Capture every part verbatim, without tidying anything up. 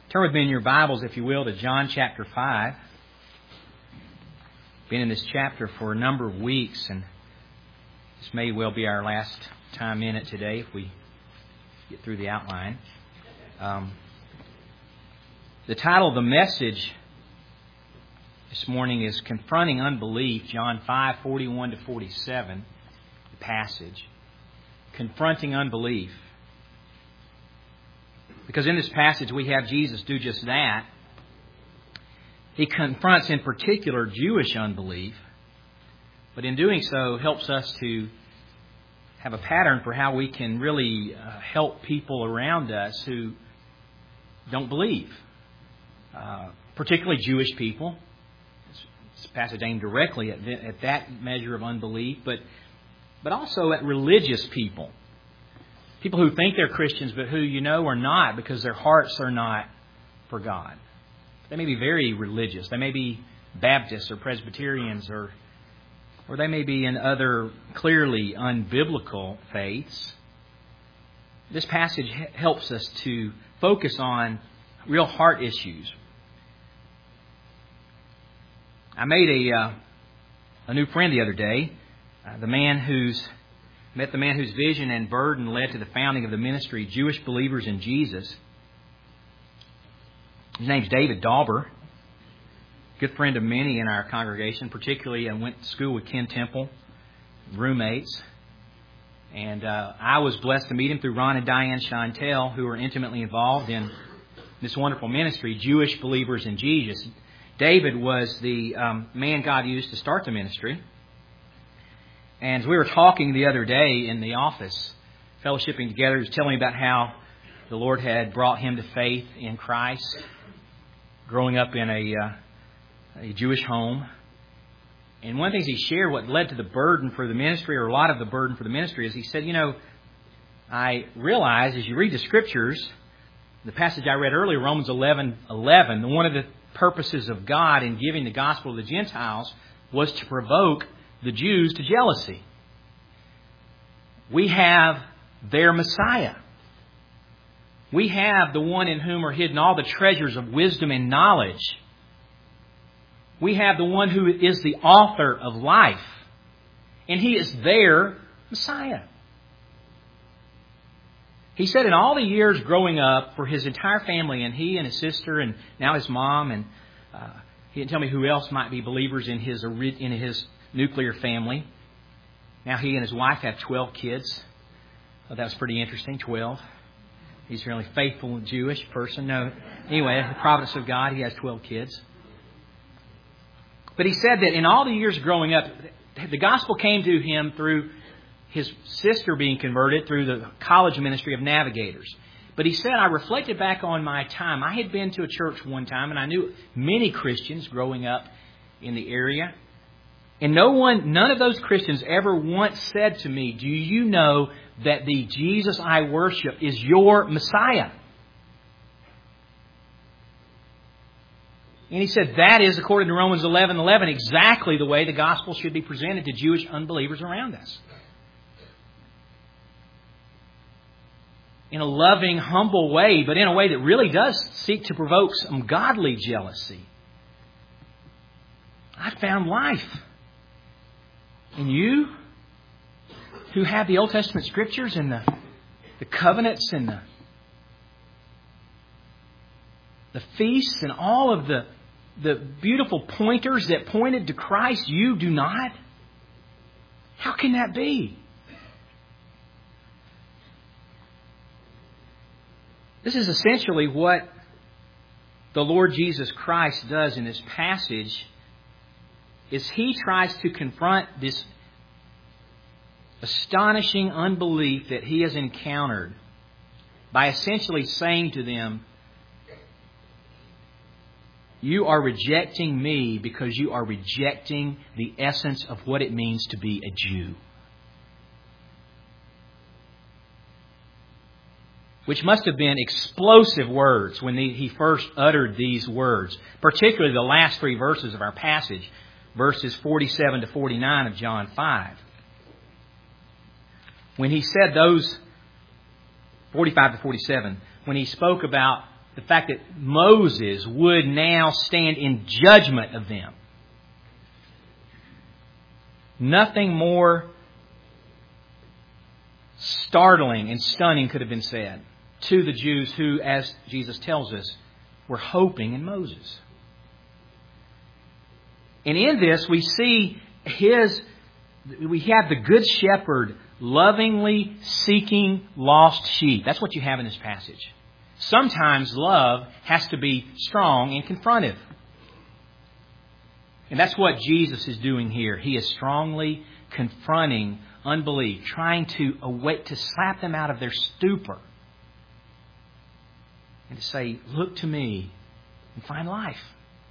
Turn with me in your Bibles, if you will, to John chapter five. Been in this chapter for a number of weeks, and this may well be our last time in it today if we get through the outline. Um, the title of the message this morning is Confronting Unbelief, John five, forty-one to forty-seven, the passage. Confronting Unbelief. Because in this passage we have Jesus do just that. He confronts in particular Jewish unbelief, but in doing so helps us to have a pattern for how we can really uh, help people around us who don't believe, uh, particularly Jewish people. This passage aimed directly at, th- at that measure of unbelief, but but also at religious people. People who think they're Christians, but who you know are not because their hearts are not for God. They may be very religious. They may be Baptists or Presbyterians, or or they may be in other clearly unbiblical faiths. This passage helps us to focus on real heart issues. I made a uh, a new friend the other day. Uh, the man who's met the man whose vision and burden led to the founding of the ministry, Jewish Believers in Jesus. His name's David Dauber. Good friend of many in our congregation. Particularly, I went to school with Ken Temple, roommates. And uh, I was blessed to meet him through Ron and Diane Chantel, who are intimately involved in this wonderful ministry, Jewish Believers in Jesus. David was the um, man God used to start the ministry. And as we were talking the other day in the office, fellowshipping together, he was telling me about how the Lord had brought him to faith in Christ, growing up in a, uh, a Jewish home. And one of the things he shared, what led to the burden for the ministry, or a lot of the burden for the ministry, is he said, you know, I realize as you read the Scriptures, the passage I read earlier, Romans eleven eleven, one of the purposes of God in giving the gospel to the Gentiles was to provoke the Jews to jealousy. We have their Messiah. We have the one in whom are hidden all the treasures of wisdom and knowledge. We have the one who is the author of life. And He is their Messiah. He said in all the years growing up for his entire family, and he and his sister and now his mom, and uh, he didn't tell me who else might be believers in his in his nuclear family. Now he and his wife have twelve kids. Oh, that was pretty interesting, twelve. He's a really faithful Jewish person. No, anyway, the providence of God, he has twelve kids. But he said that in all the years growing up, the gospel came to him through his sister being converted through the college ministry of Navigators. But he said, I reflected back on my time. I had been to a church one time, and I knew many Christians growing up in the area. And no one, none of those Christians ever once said to me, do you know that the Jesus I worship is your Messiah? And he said that is, according to Romans eleven eleven, exactly the way the gospel should be presented to Jewish unbelievers around us. In a loving, humble way, but in a way that really does seek to provoke some godly jealousy. I found life. And you, who have the Old Testament Scriptures and the, the covenants and the, the feasts and all of the, the beautiful pointers that pointed to Christ, you do not? How can that be? This is essentially what the Lord Jesus Christ does in this passage, is He tries to confront this astonishing unbelief that He has encountered by essentially saying to them, you are rejecting me because you are rejecting the essence of what it means to be a Jew. Which must have been explosive words when he first uttered these words, particularly the last three verses of our passage, verses forty-seven to forty-nine of John five. When he said those, forty-five to forty-seven, when he spoke about the fact that Moses would now stand in judgment of them. Nothing more startling and stunning could have been said to the Jews who, as Jesus tells us, were hoping in Moses. And in this we see His, we have the Good Shepherd lovingly seeking lost sheep. That's what you have in this passage. Sometimes love has to be strong and confrontive. And that's what Jesus is doing here. He is strongly confronting unbelief, trying to awake, to slap them out of their stupor. And to say, look to me and find life.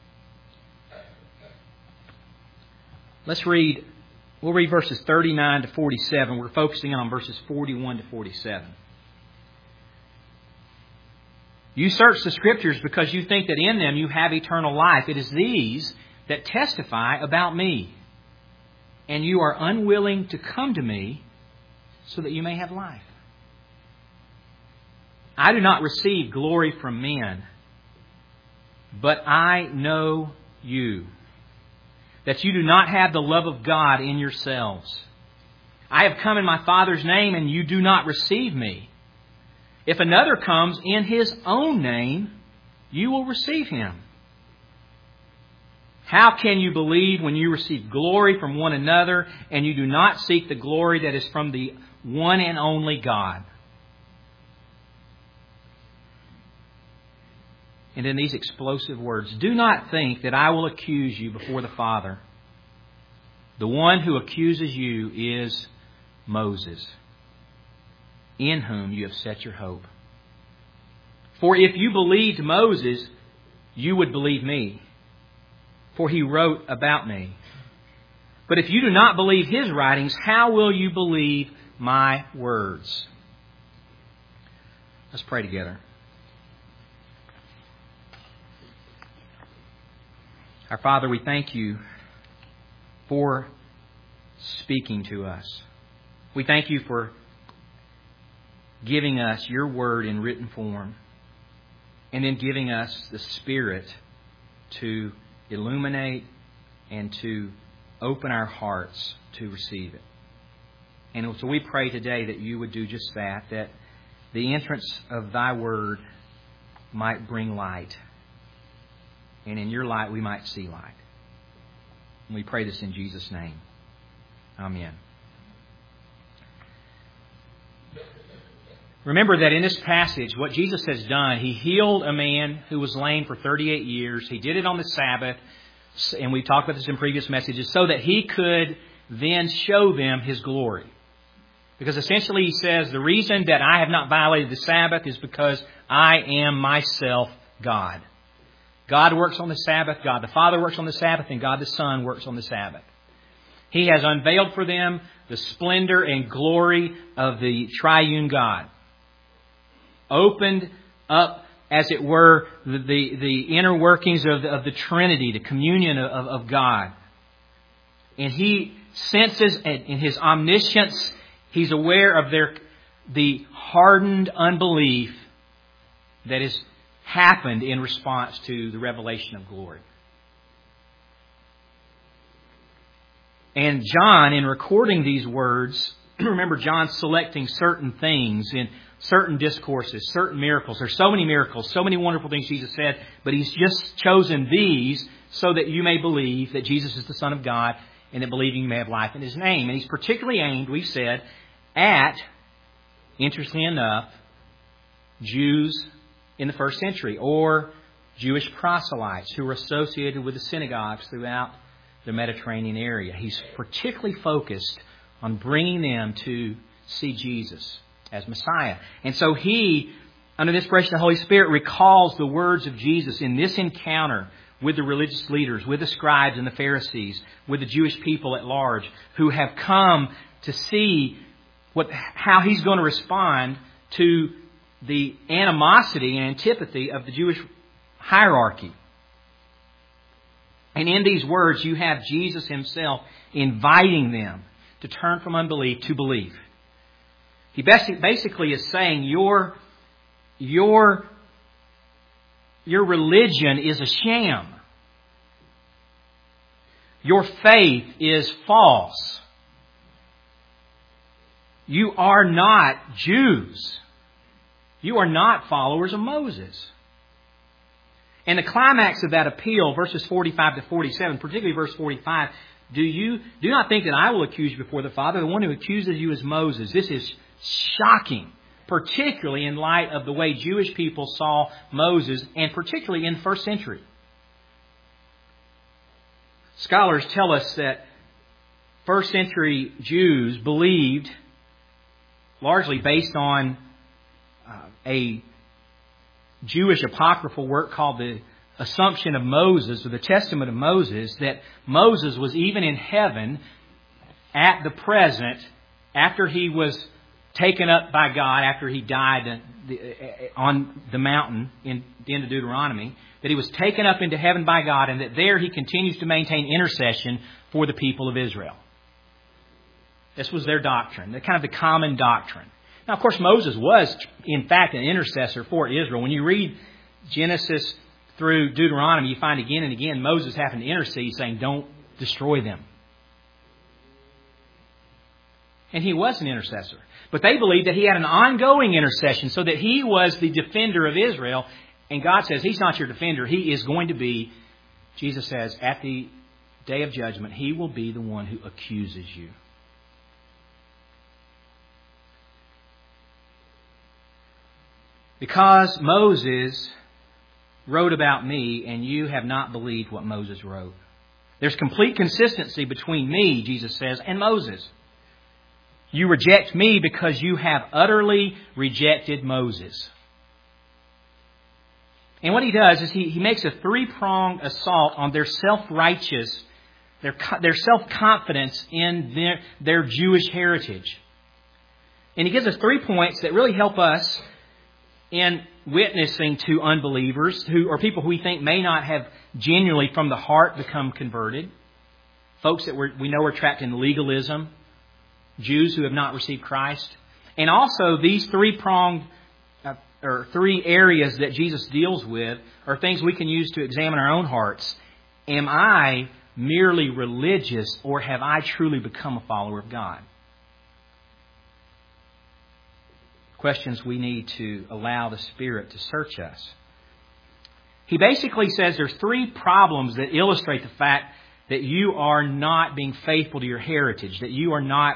Let's read, we'll read verses thirty-nine to forty-seven. We're focusing on verses forty-one to forty-seven. You search the Scriptures because you think that in them you have eternal life. It is these that testify about me. And you are unwilling to come to me so that you may have life. I do not receive glory from men, but I know you, that you do not have the love of God in yourselves. I have come in my Father's name, and you do not receive me. If another comes in his own name, you will receive him. How can you believe when you receive glory from one another and you do not seek the glory that is from the one and only God? And in these explosive words, do not think that I will accuse you before the Father. The one who accuses you is Moses, in whom you have set your hope. For if you believed Moses, you would believe me, for he wrote about me. But if you do not believe his writings, how will you believe my words? Let's pray together. Our Father, we thank you for speaking to us. We thank you for giving us your word in written form, and then giving us the Spirit to illuminate and to open our hearts to receive it. And so we pray today that you would do just that, that the entrance of thy word might bring light. And in your light we might see light. And we pray this in Jesus' name. Amen. Remember that in this passage, what Jesus has done, He healed a man who was lame for thirty-eight years. He did it on the Sabbath, and we talked about this in previous messages, so that He could then show them His glory. Because essentially He says, the reason that I have not violated the Sabbath is because I am myself God. God works on the Sabbath, God the Father works on the Sabbath, and God the Son works on the Sabbath. He has unveiled for them the splendor and glory of the triune God. Opened up, as it were, the, the, the inner workings of the, of the Trinity, the communion of, of God. And He senses in His omniscience, He's aware of their the hardened unbelief that has happened in response to the revelation of glory. And John, in recording these words, remember John selecting certain things in certain discourses, certain miracles. There's so many miracles, so many wonderful things Jesus said, but He's just chosen these so that you may believe that Jesus is the Son of God and that believing you may have life in His name. And He's particularly aimed, we've said, at, interestingly enough, Jews in the first century or Jewish proselytes who were associated with the synagogues throughout the Mediterranean area. He's particularly focused on bringing them to see Jesus as Messiah. And so He, under the inspiration of the Holy Spirit, recalls the words of Jesus in this encounter with the religious leaders, with the scribes and the Pharisees, with the Jewish people at large, who have come to see what, how He's going to respond to the animosity and antipathy of the Jewish hierarchy. And in these words, you have Jesus Himself inviting them to turn from unbelief to belief. He basically is saying your, your your religion is a sham. Your faith is false. You are not Jews. You are not followers of Moses. And the climax of that appeal, verses forty-five to forty-seven, particularly verse forty-five, do you do not think that I will accuse you before the Father? The one who accuses you is Moses. This is shocking, particularly in light of the way Jewish people saw Moses, and particularly in the first century. Scholars tell us that first century Jews believed, largely based on uh, a Jewish apocryphal work called the Assumption of Moses, or the Testament of Moses, that Moses was even in heaven at the present after he was taken up by God, after he died on the mountain in the end of Deuteronomy, that he was taken up into heaven by God, and that there he continues to maintain intercession for the people of Israel. This was their doctrine, the kind of the common doctrine. Now, of course, Moses was, in fact, an intercessor for Israel. When you read Genesis through Deuteronomy, you find again and again Moses having to intercede, saying, don't destroy them. And he was an intercessor. But they believed that he had an ongoing intercession, so that he was the defender of Israel. And God says he's not your defender. He is going to be, Jesus says, at the day of judgment, he will be the one who accuses you. Because Moses wrote about me and you have not believed what Moses wrote. There's complete consistency between me, Jesus says, and Moses. You reject me because you have utterly rejected Moses. And what he does is he, he makes a three-pronged assault on their self-righteous, their, their self-confidence in their, their Jewish heritage. And he gives us three points that really help us in witnessing to unbelievers, who or people who we think may not have genuinely from the heart become converted. Folks that we're, we know are trapped in legalism. Jews who have not received Christ. And also these three-pronged uh, or three areas that Jesus deals with are things we can use to examine our own hearts. Am I merely religious, or have I truly become a follower of God? Questions we need to allow the Spirit to search us. He basically says there's three problems that illustrate the fact that you are not being faithful to your heritage, that you are not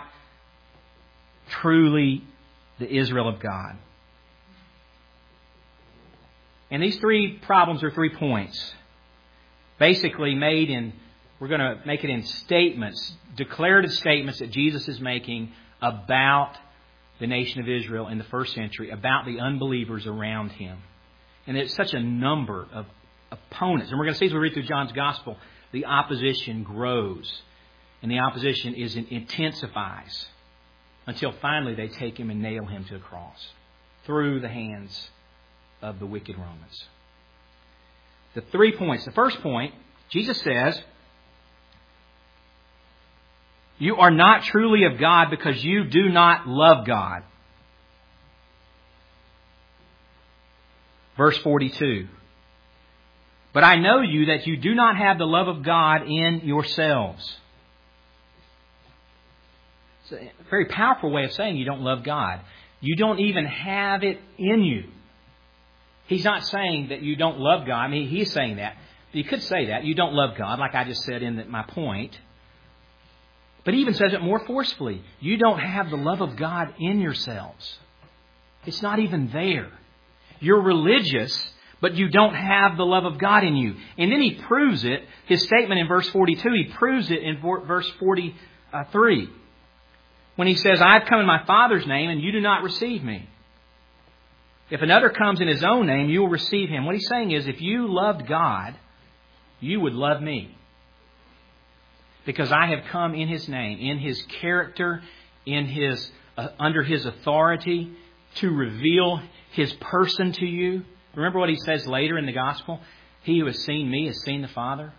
truly the Israel of God. And these three problems are three points. Basically made in, we're going to make it in statements, declarative statements that Jesus is making about the nation of Israel in the first century, about the unbelievers around him. And there's such a number of opponents. And we're going to see as we read through John's Gospel, the opposition grows. And the opposition is intensifies until finally they take him and nail him to a cross through the hands of the wicked Romans. The three points. The first point, Jesus says, you are not truly of God because you do not love God. Verse forty-two. But I know you that you do not have the love of God in yourselves. It's a very powerful way of saying you don't love God. You don't even have it in you. He's not saying that you don't love God. I mean, he's saying that. But you could say that. You don't love God, like I just said in the, my point. But he even says it more forcefully. You don't have the love of God in yourselves. It's not even there. You're religious, but you don't have the love of God in you. And then he proves it, his statement in verse forty-two, he proves it in verse forty-three. When he says, I've come in my Father's name and you do not receive me. If another comes in his own name, you will receive him. What he's saying is, if you loved God, you would love me. Because I have come in his name, in his character, in his uh, under his authority, to reveal his person to you. Remember what he says later in the gospel? He who has seen me has seen the Father.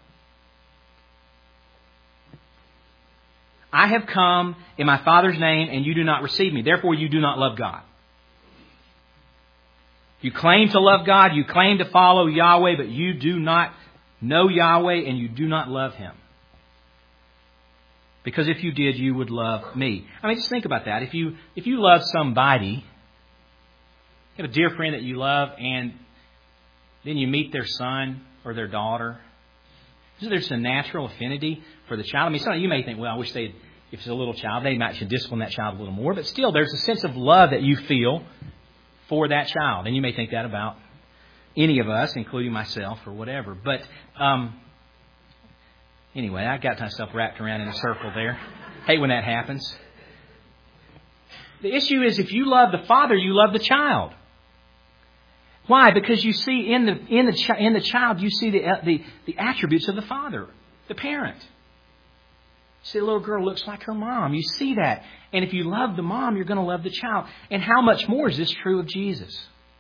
I have come in my Father's name and you do not receive me. Therefore you do not love God. You claim to love God, you claim to follow Yahweh, but you do not know Yahweh and you do not love Him. Because if you did, you would love me. I mean, just think about that. If you if you love somebody, you have a dear friend that you love, and then you meet their son or their daughter, isn't there just a natural affinity for the child? I mean, some, you may think, well, I wish they'd, if it's a little child, they might should discipline that child a little more. But still, there's a sense of love that you feel for that child. And you may think that about any of us, including myself or whatever. But um, anyway, I got myself wrapped around in a circle there. Hate when that happens. The issue is if you love the father, you love the child. Why? Because you see in the in the chi- in the child, you see the the the attributes of the father, the parent. See, the little girl looks like her mom. You see that. And if you love the mom, you're going to love the child. And how much more is this true of Jesus?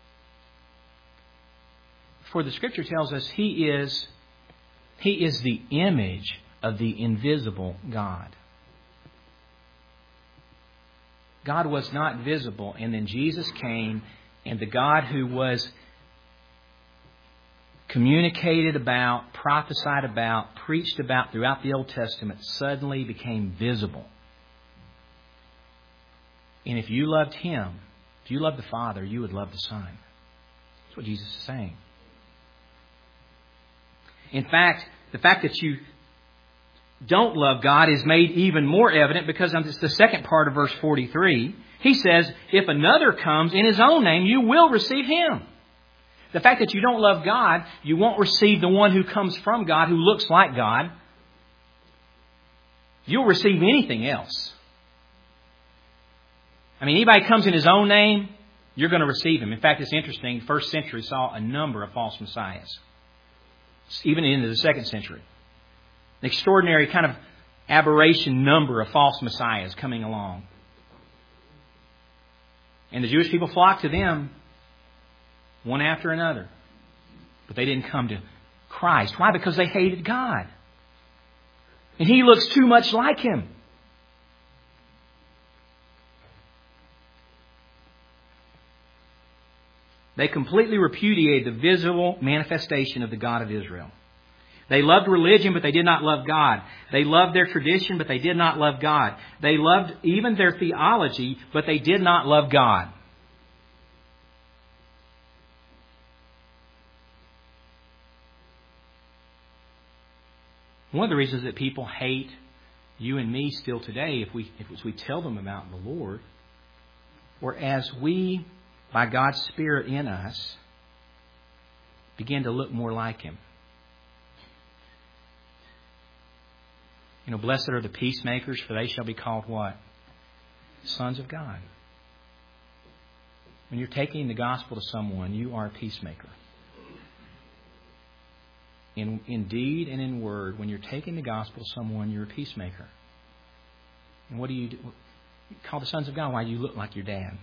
For the Scripture tells us He is, He is the image of the invisible God. God was not visible. And then Jesus came, and the God who was communicated about, prophesied about, preached about throughout the Old Testament suddenly became visible. And if you loved Him, if you loved the Father, you would love the Son. That's what Jesus is saying. In fact, the fact that you don't love God is made even more evident because it's the second part of verse forty-three. He says, if another comes in his own name, you will receive him. The fact that you don't love God, you won't receive the one who comes from God, who looks like God. You'll receive anything else. I mean, anybody comes in his own name, you're going to receive him. In fact, it's interesting. The first century saw a number of false messiahs. Even into the second century. An extraordinary kind of aberration number of false messiahs coming along. And the Jewish people flocked to them one after another. But they didn't come to Christ. Why? Because they hated God. And He looks too much like Him. They completely repudiated the visible manifestation of the God of Israel. They loved religion, but they did not love God. They loved their tradition, but they did not love God. They loved even their theology, but they did not love God. One of the reasons that people hate you and me still today, if we if we tell them about the Lord, or as we, by God's Spirit in us, begin to look more like Him. You know, blessed are the peacemakers, for they shall be called what? Sons of God. When you're taking the gospel to someone, you are a peacemaker. In, in deed and in word, when you're taking the gospel to someone, you're a peacemaker. And what do you do? You call the sons of God. Why? You look like your dad.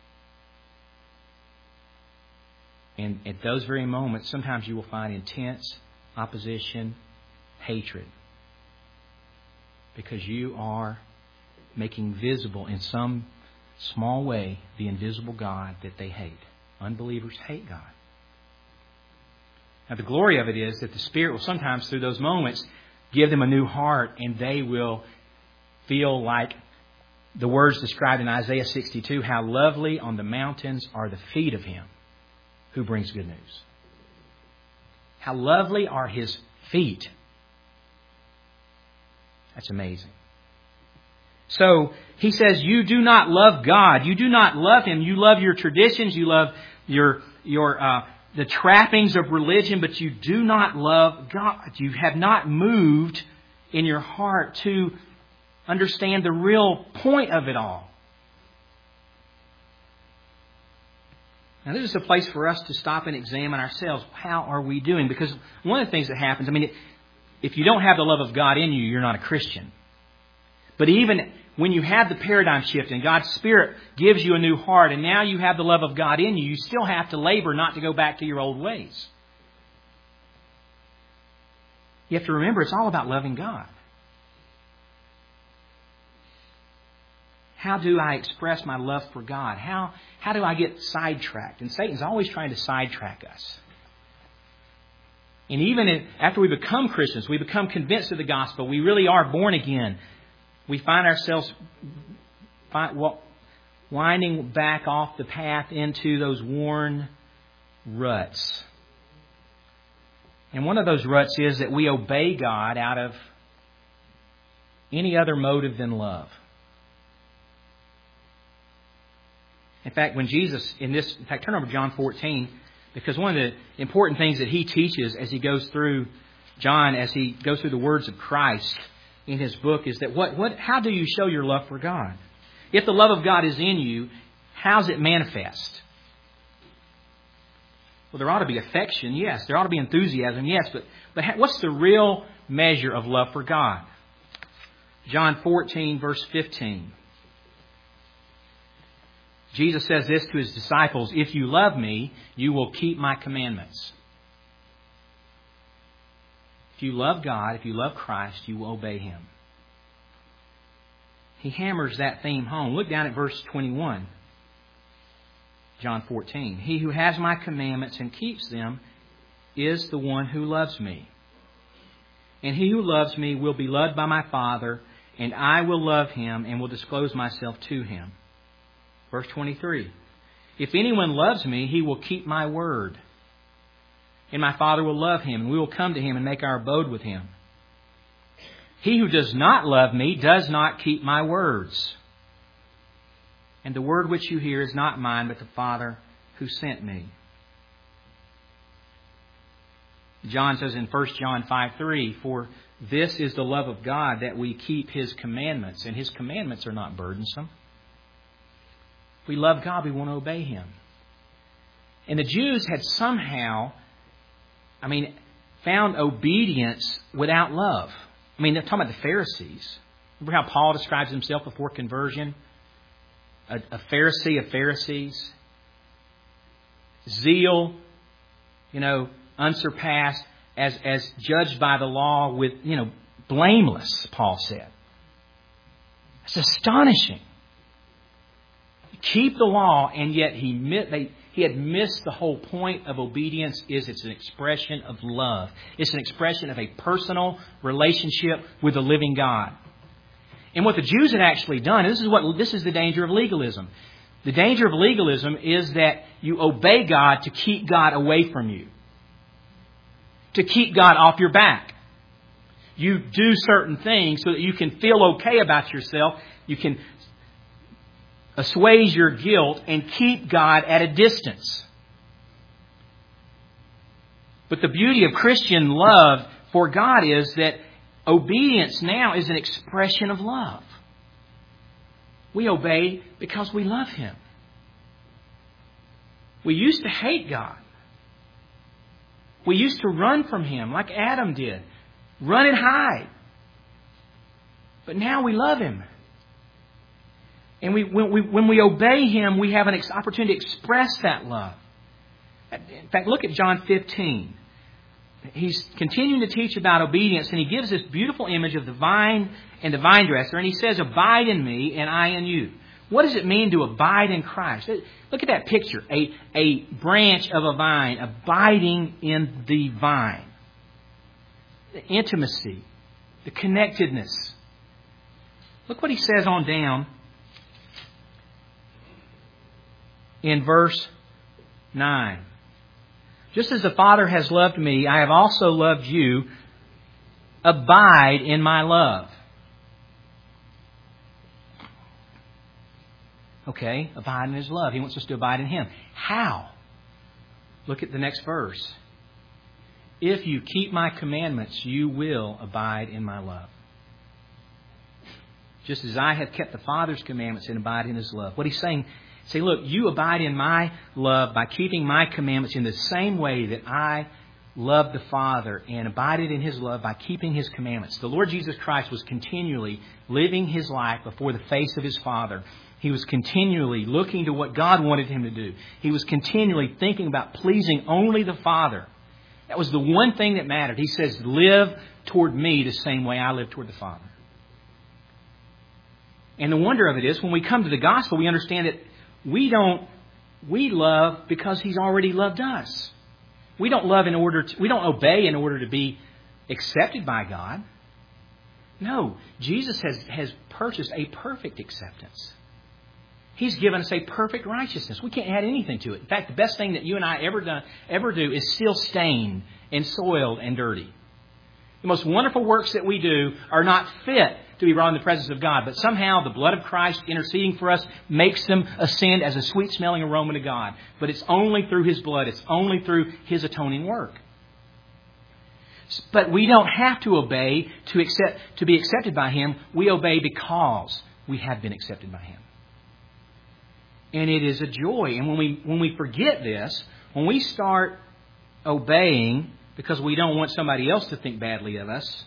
And at those very moments, sometimes you will find intense opposition, hatred. Because you are making visible in some small way the invisible God that they hate. Unbelievers hate God. Now the glory of it is that the Spirit will sometimes through those moments give them a new heart, and they will feel like the words described in Isaiah sixty-two, how lovely on the mountains are the feet of Him who brings good news. How lovely are His feet. That's amazing. So he says, you do not love God. You do not love Him. You love your traditions. You love your your uh, the trappings of religion, but you do not love God. You have not moved in your heart to understand the real point of it all. Now, this is a place for us to stop and examine ourselves. How are we doing? Because one of the things that happens, I mean, if you don't have the love of God in you, you're not a Christian. But even when you have the paradigm shift and God's Spirit gives you a new heart and now you have the love of God in you, you still have to labor not to go back to your old ways. You have to remember it's all about loving God. How do I express my love for God? How, how do I get sidetracked? And Satan's always trying to sidetrack us. And even in, after we become Christians, we become convinced of the gospel, we really are born again, we find ourselves find, well, winding back off the path into those worn ruts. And one of those ruts is that we obey God out of any other motive than love. In fact, when Jesus, in this, in fact, turn over to John fourteen, because one of the important things that He teaches as He goes through John, as He goes through the words of Christ in His book, is that what, what, how do you show your love for God? If the love of God is in you, how's it manifest? Well, there ought to be affection, yes. There ought to be enthusiasm, yes. But, but what's the real measure of love for God? John fourteen, verse fifteen. Jesus says this to His disciples, "If you love me, you will keep my commandments." If you love God, if you love Christ, you will obey Him. He hammers that theme home. Look down at verse twenty-one. John fourteen. "He who has my commandments and keeps them is the one who loves me. And he who loves me will be loved by my Father, and I will love him and will disclose myself to him." Verse twenty-three. "If anyone loves me, he will keep my word. And my Father will love him, and we will come to him and make our abode with him. He who does not love me does not keep my words. And the word which you hear is not mine, but the Father who sent me." John says in First John five three, "For this is the love of God, that we keep His commandments." And His commandments are not burdensome. If we love God, we want to obey Him. And the Jews had somehow, I mean, found obedience without love. I mean, they're talking about the Pharisees. Remember how Paul describes himself before conversion? A, a Pharisee of Pharisees. Zeal, you know, unsurpassed, as, as judged by the law with, you know, blameless, Paul said. It's astonishing. Keep the law, and yet he they, he had missed the whole point of obedience. Is it's an expression of love. It's an expression of a personal relationship with the living God. And what the Jews had actually done, and this is what this is the danger of legalism. The danger of legalism is that you obey God to keep God away from you, to keep God off your back. You do certain things so that you can feel okay about yourself. You can assuage your guilt and keep God at a distance. But the beauty of Christian love for God is that obedience now is an expression of love. We obey because we love Him. We used to hate God. We used to run from Him like Adam did. Run and hide. But now we love Him. And we, when, we, when we obey Him, we have an opportunity to express that love. In fact, look at John fifteen. He's continuing to teach about obedience, and he gives this beautiful image of the vine and the vine dresser, and he says, "Abide in me, and I in you." What does it mean to abide in Christ? Look at that picture. A, a branch of a vine abiding in the vine. The intimacy, the connectedness. Look what he says on down in verse nine. "Just as the Father has loved me, I have also loved you. Abide in my love." Okay, abide in His love. He wants us to abide in Him. How? Look at the next verse. "If you keep my commandments, you will abide in my love. Just as I have kept the Father's commandments and abide in His love." What he's saying, say, look, you abide in my love by keeping my commandments in the same way that I loved the Father and abided in His love by keeping His commandments. The Lord Jesus Christ was continually living His life before the face of His Father. He was continually looking to what God wanted Him to do. He was continually thinking about pleasing only the Father. That was the one thing that mattered. He says, live toward me the same way I live toward the Father. And the wonder of it is, when we come to the gospel, we understand that we don't, we love because He's already loved us. We don't love in order to, we don't obey in order to be accepted by God. No, Jesus has, has purchased a perfect acceptance. He's given us a perfect righteousness. We can't add anything to it. In fact, the best thing that you and I ever done, ever do is still stained and soiled and dirty. The most wonderful works that we do are not fit to be brought in the presence of God, but somehow the blood of Christ interceding for us makes them ascend as a sweet-smelling aroma to God. But it's only through His blood. It's only through His atoning work. But we don't have to obey to accept to be accepted by Him. We obey because we have been accepted by Him. And it is a joy. And when we when we forget this, when we start obeying because we don't want somebody else to think badly of us,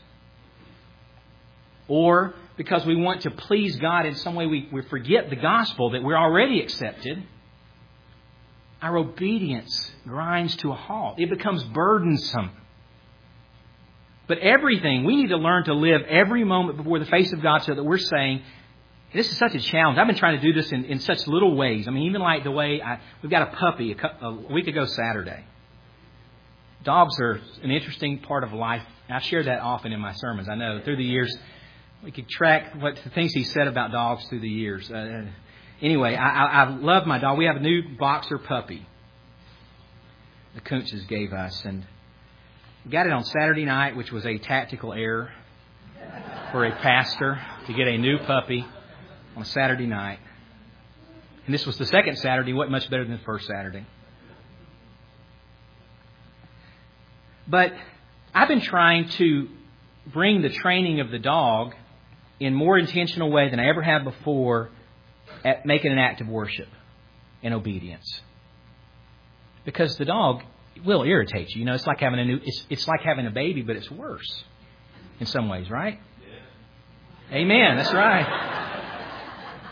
or because we want to please God in some way, we, we forget the gospel that we're already accepted, our obedience grinds to a halt. It becomes burdensome. But everything, we need to learn to live every moment before the face of God so that we're saying, this is such a challenge. I've been trying to do this in, in such little ways. I mean, even like the way I, we've got a puppy a, a week ago Saturday. Dogs are an interesting part of life. I've shared that often in my sermons. I know through the years, we could track what the things he said about dogs through the years. Uh, anyway, I, I, I love my dog. We have a new boxer puppy the Kuntzes gave us. And we got it on Saturday night, which was a tactical error for a pastor to get a new puppy on a Saturday night. And this was the second Saturday. Wasn't much better than the first Saturday. But I've been trying to bring the training of the dog in more intentional way than I ever have before at making an act of worship and obedience. Because the dog will irritate you. You know, it's like having a new it's it's like having a baby, but it's worse in some ways, right? Yeah. Amen. That's right.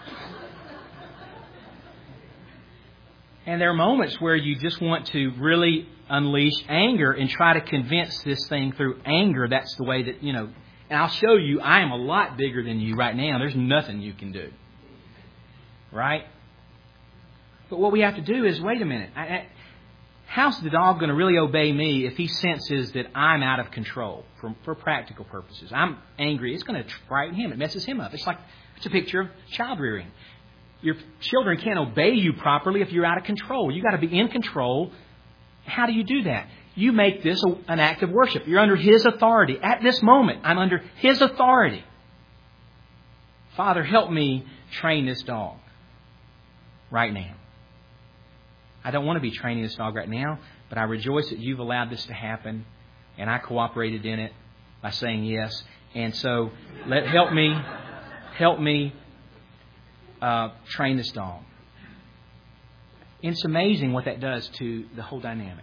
And there are moments where you just want to really unleash anger and try to convince this thing through anger. That's the way that, you know, and I'll show you I am a lot bigger than you right now. There's nothing you can do. Right? But what we have to do is, wait a minute. I, I, how's the dog going to really obey me if he senses that I'm out of control for, for practical purposes? I'm angry. It's going to frighten him. It messes him up. It's like, it's a picture of child rearing. Your children can't obey you properly if you're out of control. You've got to be in control. How do you do that? You make this an act of worship. You're under His authority. At this moment, I'm under His authority. Father, help me train this dog right now. I don't want to be training this dog right now, but I rejoice that You've allowed this to happen, and I cooperated in it by saying yes. And so, let help me, help me uh, train this dog. And it's amazing what that does to the whole dynamic.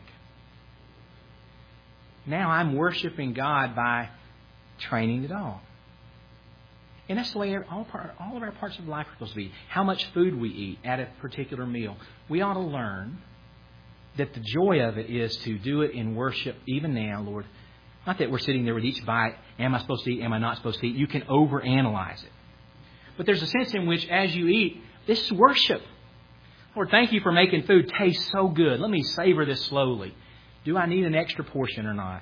Now I'm worshiping God by training the dog. And that's the way all, part, all of our parts of life are supposed to be. How much food we eat at a particular meal. We ought to learn that the joy of it is to do it in worship even now, Lord. Not that we're sitting there with each bite, am I supposed to eat, am I not supposed to eat? You can overanalyze it. But there's a sense in which as you eat, this is worship. Lord, thank You for making food taste so good. Let me savor this slowly. Do I need an extra portion or not?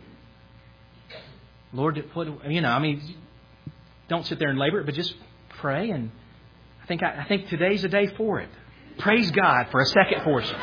Lord, put, you know, I mean, don't sit there and labor it, but just pray. And I think I, I think today's a day for it. Praise God for a second portion.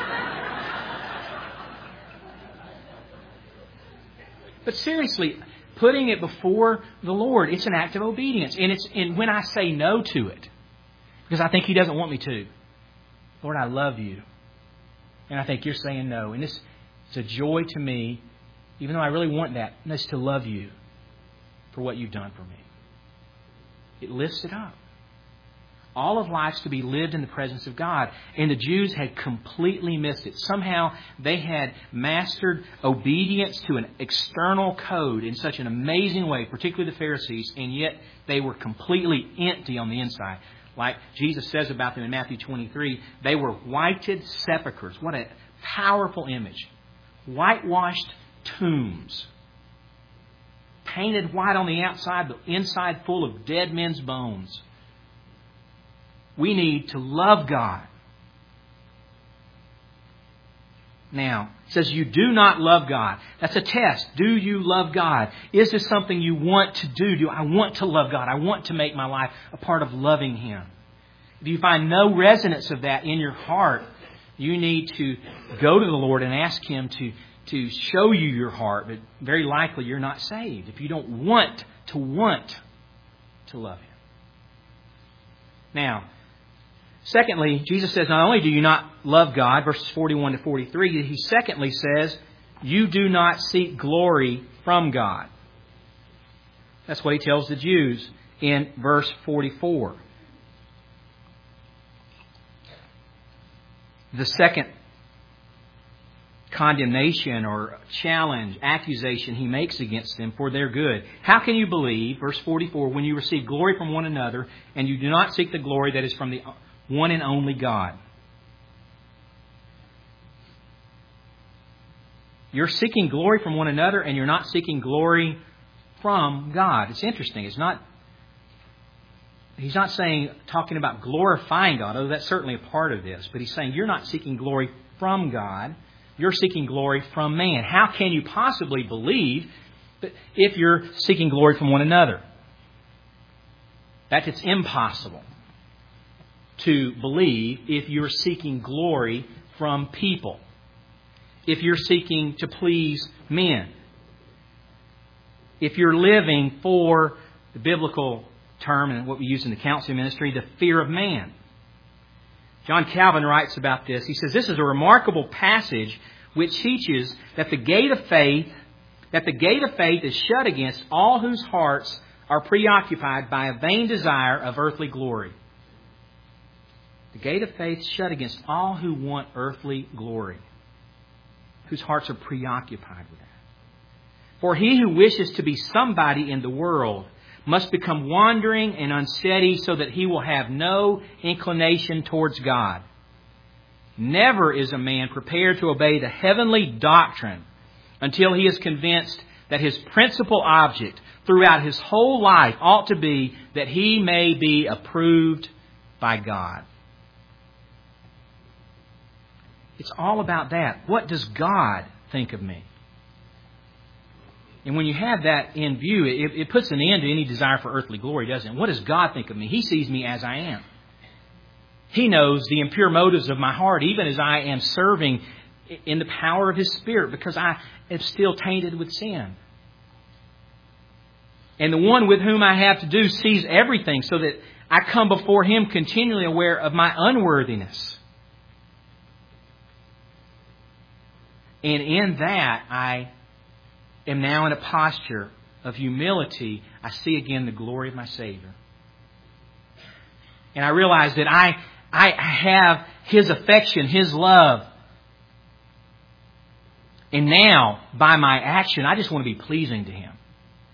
But seriously, putting it before the Lord, it's an act of obedience. And it's and when I say no to it, because I think He doesn't want me to, Lord, I love You. And I think You're saying no. And this it's a joy to me, even though I really want that, and it's to love You for what You've done for me. It lifts it up. All of life's to be lived in the presence of God. And the Jews had completely missed it. Somehow they had mastered obedience to an external code in such an amazing way, particularly the Pharisees, and yet they were completely empty on the inside. Like Jesus says about them in Matthew twenty-three, they were whited sepulchres. What a powerful image. Whitewashed tombs. Painted white on the outside, but inside full of dead men's bones. We need to love God. Now, it says you do not love God. That's a test. Do you love God? Is this something you want to do? Do I want to love God? I want to make my life a part of loving Him. If you find no resonance of that in your heart, you need to go to the Lord and ask Him to, to show you your heart. But very likely you're not saved if you don't want to want to love Him. Now, secondly, Jesus says not only do you not love God, verses forty-one to forty-three, He secondly says you do not seek glory from God. That's what He tells the Jews in verse forty-four. The second condemnation or challenge, accusation He makes against them for their good. How can you believe, verse forty-four, when you receive glory from one another and you do not seek the glory that is from the one and only God? You're seeking glory from one another and you're not seeking glory from God. It's interesting. It's not, He's not saying, talking about glorifying God, although that's certainly a part of this. But He's saying you're not seeking glory from God. You're seeking glory from man. How can you possibly believe that if you're seeking glory from one another? That it's impossible to believe if you're seeking glory from people. If you're seeking to please men. If you're living for the biblical term and what we use in the counseling ministry, the fear of man. John Calvin writes about this. He says, this is a remarkable passage which teaches that the gate of faith, that the gate of faith is shut against all whose hearts are preoccupied by a vain desire of earthly glory. The gate of faith is shut against all who want earthly glory, whose hearts are preoccupied with that. For he who wishes to be somebody in the world must become wandering and unsteady so that he will have no inclination towards God. Never is a man prepared to obey the heavenly doctrine until he is convinced that his principal object throughout his whole life ought to be that he may be approved by God. It's all about that. What does God think of me? And when you have that in view, it, it puts an end to any desire for earthly glory, doesn't it? What does God think of me? He sees me as I am. He knows the impure motives of my heart, even as I am serving in the power of His Spirit, because I am still tainted with sin. And the one with whom I have to do sees everything, so that I come before Him continually aware of my unworthiness. And in that, I am now in a posture of humility. I see again the glory of my Savior. And I realize that I, I have His affection, His love. And now, by my action, I just want to be pleasing to Him.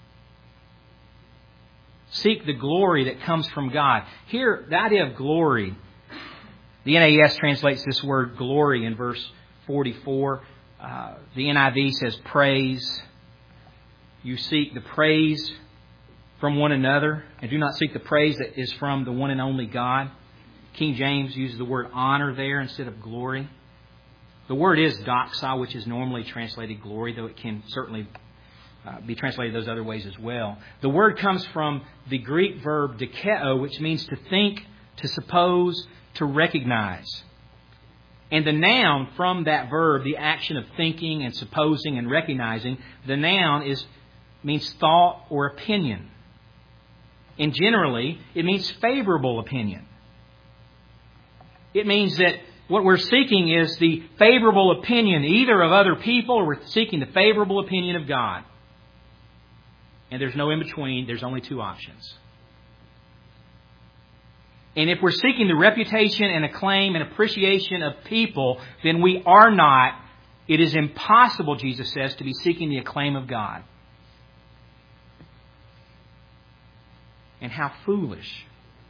Seek the glory that comes from God. Here, the idea of glory, the N A S translates this word glory in verse forty-four. Uh, the N I V says praise. You seek the praise from one another and do not seek the praise that is from the one and only God. King James uses the word honor there instead of glory. The word is doxa, which is normally translated glory, though it can certainly uh, be translated those other ways as well. The word comes from the Greek verb dikeo, which means to think, to suppose, to recognize. And the noun from that verb, the action of thinking and supposing and recognizing, the noun is means thought or opinion. And generally, it means favorable opinion. It means that what we're seeking is the favorable opinion either of other people, or we're seeking the favorable opinion of God. And there's no in between. There's only two options. And if we're seeking the reputation and acclaim and appreciation of people, then we are not, it is impossible, Jesus says, to be seeking the acclaim of God. And how foolish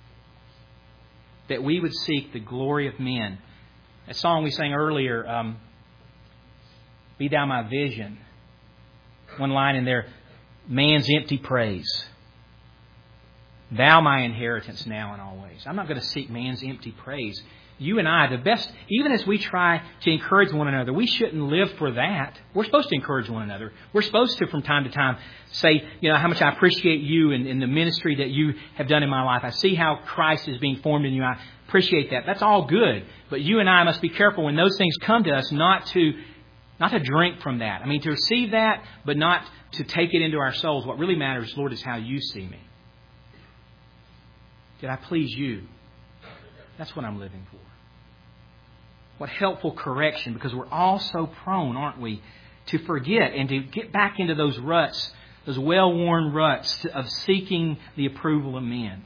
that we would seek the glory of men. A song we sang earlier, um, Be Thou My Vision. One line in there, man's empty praise. Thou my inheritance now and always. I'm not going to seek man's empty praise. You and I, the best, even as we try to encourage one another, we shouldn't live for that. We're supposed to encourage one another. We're supposed to, from time to time, say, you know, how much I appreciate you and, and the ministry that you have done in my life. I see how Christ is being formed in you. I appreciate that. That's all good. But you and I must be careful when those things come to us not to, not to drink from that. I mean, to receive that, but not to take it into our souls. What really matters, Lord, is how you see me. Did I please you? That's what I'm living for. What helpful correction, because we're all so prone, aren't we, to forget and to get back into those ruts, those well-worn ruts of seeking the approval of men.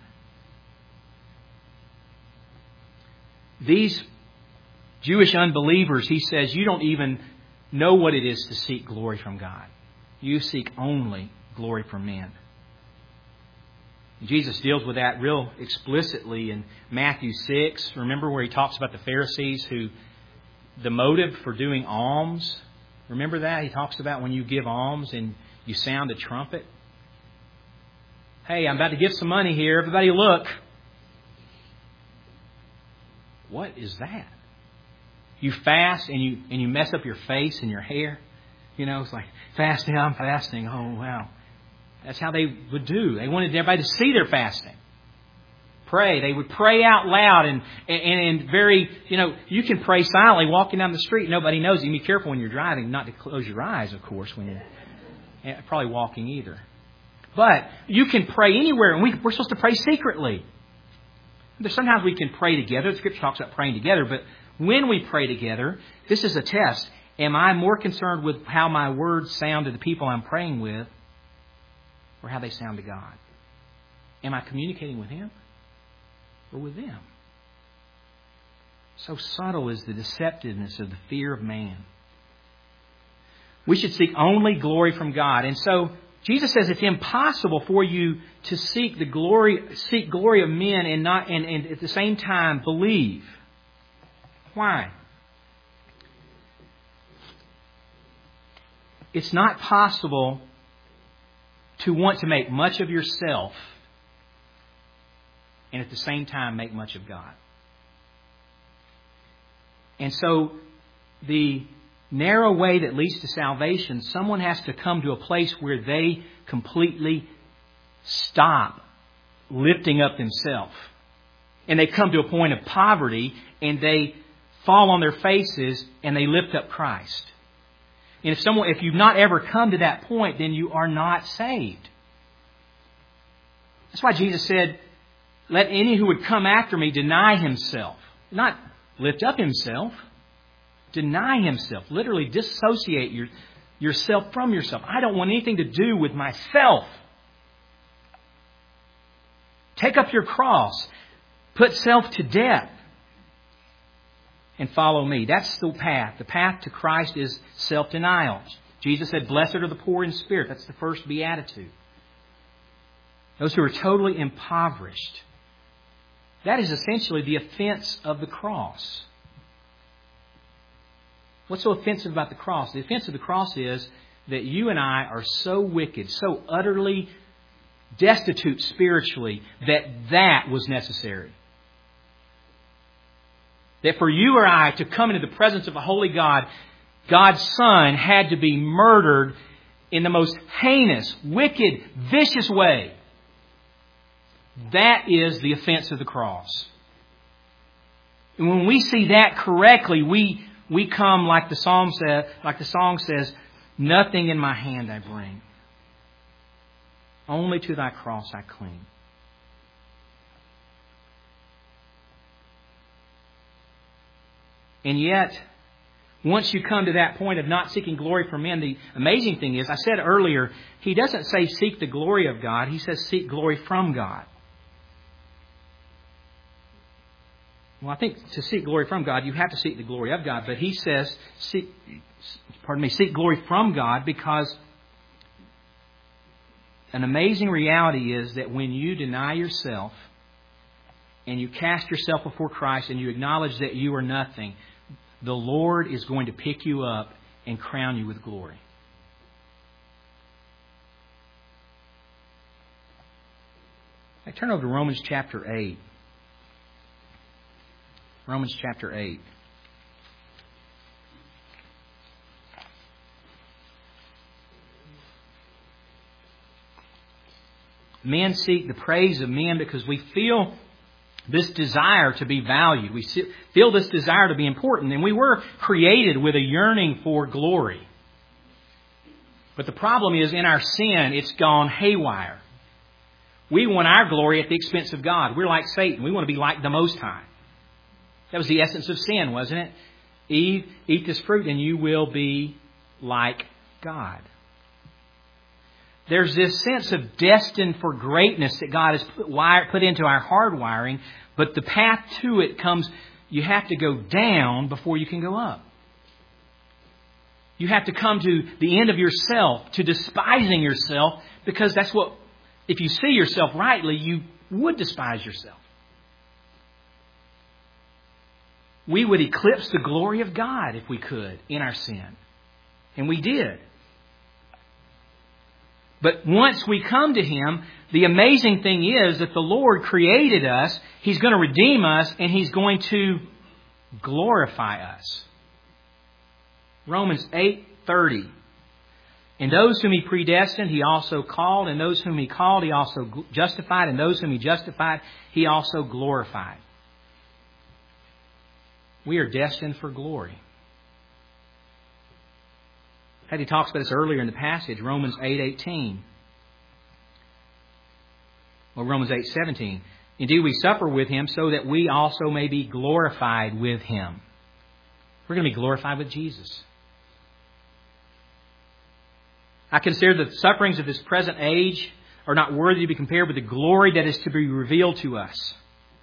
These Jewish unbelievers, he says, you don't even know what it is to seek glory from God. You seek only glory from men. Jesus deals with that real explicitly in Matthew six. Remember where he talks about the Pharisees who, the motive for doing alms. Remember that? He talks about when you give alms and you sound a trumpet. Hey, I'm about to give some money here. Everybody look. What is that? You fast and you and you mess up your face and your hair. You know, it's like, fasting, I'm fasting. Oh, wow. That's how they would do. They wanted everybody to see their fasting. Pray. They would pray out loud and, and, and very, you know, you can pray silently walking down the street. Nobody knows. You can be careful when you're driving not to close your eyes, of course, when you're probably walking either. But you can pray anywhere, and we, we're supposed to pray secretly. Sometimes we can pray together. The Scripture talks about praying together, but when we pray together, this is a test. Am I more concerned with how my words sound to the people I'm praying with, or how they sound to God? Am I communicating with Him or with them? So subtle is the deceptiveness of the fear of man. We should seek only glory from God. And so Jesus says it's impossible for you to seek the glory, seek glory of men and not, and, and at the same time believe. Why? It's not possible to want to make much of yourself and at the same time make much of God. And so the narrow way that leads to salvation, someone has to come to a place where they completely stop lifting up themselves. And they come to a point of poverty and they fall on their faces and they lift up Christ. And if someone, if you've not ever come to that point, then you are not saved. That's why Jesus said, let any who would come after me deny himself. Not lift up himself. Deny himself. Literally dissociate your, yourself from yourself. I don't want anything to do with myself. Take up your cross. Put self to death. And follow me. That's the path. The path to Christ is self-denial. Jesus said, blessed are the poor in spirit. That's the first beatitude. Those who are totally impoverished. That is essentially the offense of the cross. What's so offensive about the cross? The offense of the cross is that you and I are so wicked, so utterly destitute spiritually, that that was necessary. That for you or I to come into the presence of a holy God, God's Son had to be murdered in the most heinous, wicked, vicious way. That is the offense of the cross. And when we see that correctly, we we come like the psalm says, like the song says, nothing in my hand I bring. Only to thy cross I cling. And yet, once you come to that point of not seeking glory from men, the amazing thing is, I said earlier, he doesn't say seek the glory of God. He says seek glory from God. Well, I think to seek glory from God, you have to seek the glory of God. But he says, seek, pardon me, seek glory from God, because an amazing reality is that when you deny yourself and you cast yourself before Christ and you acknowledge that you are nothing, the Lord is going to pick you up and crown you with glory. I turn over to Romans chapter eight. Romans chapter eight. Men seek the praise of men because we feel this desire to be valued. We feel this desire to be important. And we were created with a yearning for glory. But the problem is, in our sin, it's gone haywire. We want our glory at the expense of God. We're like Satan. We want to be like the Most High. That was the essence of sin, wasn't it? Eve, eat this fruit and you will be like God. There's this sense of destined for greatness that God has put, wire, put into our hardwiring, but the path to it comes, you have to go down before you can go up. You have to come to the end of yourself, to despising yourself, because that's what, if you see yourself rightly, you would despise yourself. We would eclipse the glory of God if we could in our sin. And we did. But once we come to Him, the amazing thing is that the Lord created us, He's going to redeem us, and He's going to glorify us. Romans eight thirty. And those whom He predestined, He also called. And those whom He called, He also justified. And those whom He justified, He also glorified. We are destined for glory. Had he talks about this earlier in the passage, Romans eight eighteen. Or Romans eight seventeen. Indeed, we suffer with Him so that we also may be glorified with Him. We're going to be glorified with Jesus. I consider the sufferings of this present age are not worthy to be compared with the glory that is to be revealed to us.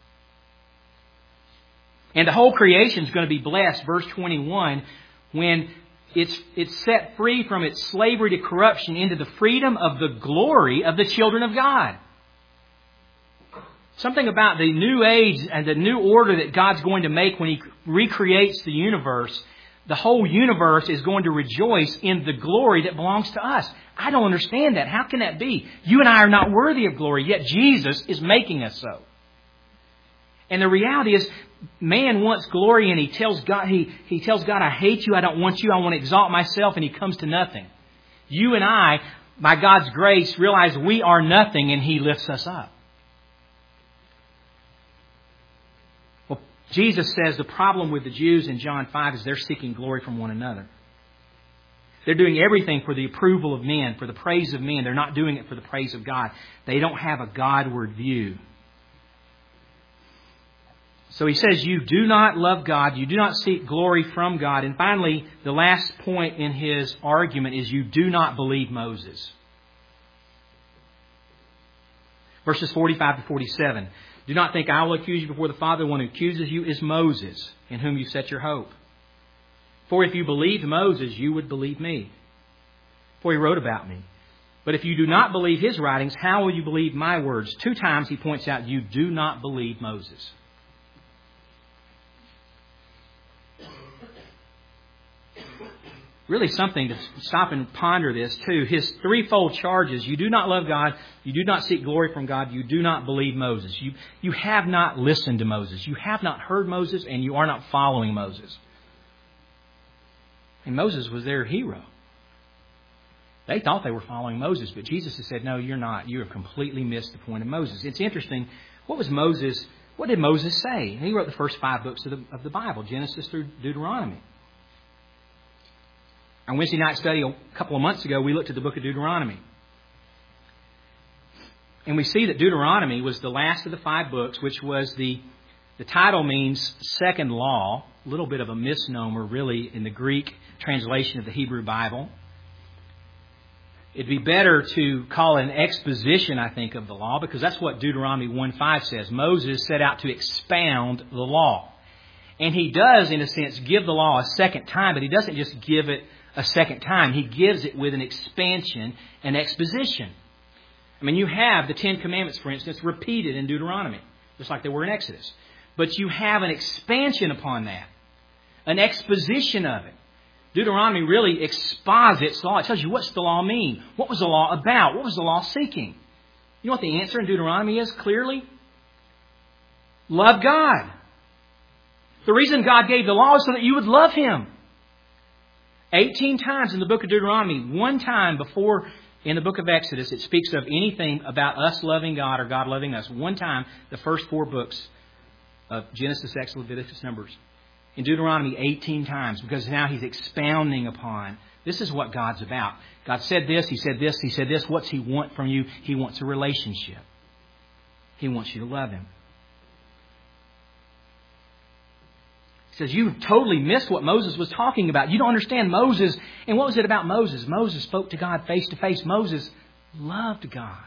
And the whole creation is going to be blessed, verse twenty-one, when it's it's set free from its slavery to corruption into the freedom of the glory of the children of God. Something about the new age and the new order that God's going to make when He recreates the universe. The whole universe is going to rejoice in the glory that belongs to us. I don't understand that. How can that be? You and I are not worthy of glory, yet Jesus is making us so. And the reality is, man wants glory, and he tells God, he, he tells God, I hate you, I don't want you, I want to exalt myself, and he comes to nothing. You and I, by God's grace, realize we are nothing, and He lifts us up. Well, Jesus says the problem with the Jews in John five is they're seeking glory from one another. They're doing everything for the approval of men, for the praise of men. They're not doing it for the praise of God. They don't have a Godward view. So he says, you do not love God. You do not seek glory from God. And finally, the last point in his argument is you do not believe Moses. Verses forty-five to forty-seven. Do not think I will accuse you before the Father. The one who accuses you is Moses, in whom you set your hope. For if you believed Moses, you would believe me, for he wrote about me. But if you do not believe his writings, how will you believe my words? Two times he points out you do not believe Moses. Really something to stop and ponder this too. His threefold charges: you do not love God, you do not seek glory from God, you do not believe Moses. You, you have not listened to Moses. You have not heard Moses, and you are not following Moses. And Moses was their hero. They thought they were following Moses, but Jesus has said, no, you're not. You have completely missed the point of Moses. It's interesting. What was Moses, what did Moses say? He wrote the first five books of the, of the Bible, Genesis through Deuteronomy. On Wednesday night study a couple of months ago, we looked at the book of Deuteronomy. And we see that Deuteronomy was the last of the five books, which was the, the title means second law. A little bit of a misnomer, really, in the Greek translation of the Hebrew Bible. It'd be better to call it an exposition, I think, of the law, because that's what Deuteronomy one five says. Moses set out to expound the law. And he does, in a sense, give the law a second time, but he doesn't just give it a second time. He gives it with an expansion and exposition. I mean, you have the Ten Commandments, for instance, repeated in Deuteronomy, just like they were in Exodus. But you have an expansion upon that, an exposition of it. Deuteronomy really exposits the law. It tells you what's the law mean? What was the law about? What was the law seeking? You know what the answer in Deuteronomy is clearly? Love God. The reason God gave the law is so that you would love Him. Eighteen times in the book of Deuteronomy, one time before in the book of Exodus, it speaks of anything about us loving God or God loving us. One time, the first four books of Genesis, Exodus, Leviticus, Numbers. In Deuteronomy, eighteen times, because now He's expounding upon this is what God's about. God said this, He said this, He said this. What's He want from you? He wants a relationship. He wants you to love Him. He says, you totally missed what Moses was talking about. You don't understand Moses. And what was it about Moses? Moses spoke to God face to face. Moses loved God.